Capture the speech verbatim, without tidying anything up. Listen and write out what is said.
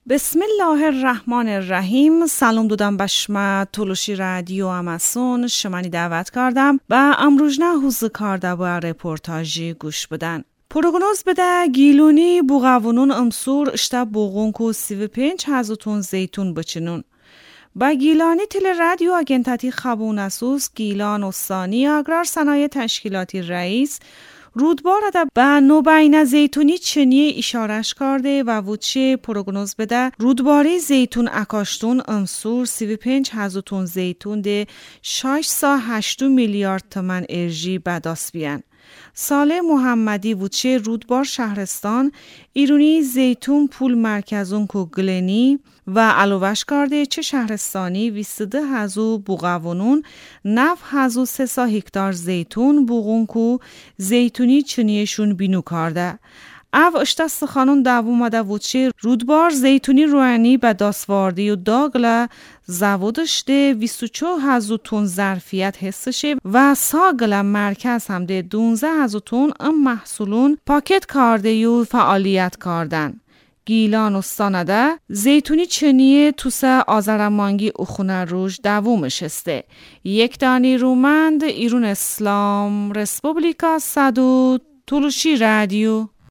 بسم الله الرحمن الرحیم. سلام دادم بشما تولوشی رادیو اماسون شمانی دعوت کردم و امروز نه حوز کرده با رپورتاجی گوش بدن. پروگنوز بده گیلونی بوغاونون امسور اشتا بوغون کو سی و پنج هزوتون زیتون بچنون. با گیلانی تل رادیو اگنتاتی خبون اسوس گیلان و ثانی اگرار صنایع تشکیلاتی رئیس رودبار ده به نوبین زیتونی چنیه اشارش کرده و وچه پروگنوز بده رودباری زیتون اکاشتون امسور سی و پنج هزوتون زیتون ده شش سا هشتو میلیارد تومن ارژی بداست بیان. ساله محمدی وچه رودبار شهرستان ایرونی زیتون پول مرکزون کو گلنی و علوش کرده چه شهرستانی ویستده هزو بوغاونون نف هزو سه سا هکتار زیتون بوغون کو زیتونی چنیشون بینو کرده. او اشتا سخانون دووم مده وچه رودبار زیتونی روانی به داسواردی و داگله زوادش ده بیست و چهار هزار تن ظرفیت حسشه و ساگله مرکز هم ده دونزده هزار تن ام محصولون پاکت کرده و فعالیت کردن. گیلان و سانده زیتونی چنیه توسه آزرمانگی اخونه روش دوومش استه. یک دانی رومند ایرون اسلام رسپوبلیکا صدو تولوشی رادیو.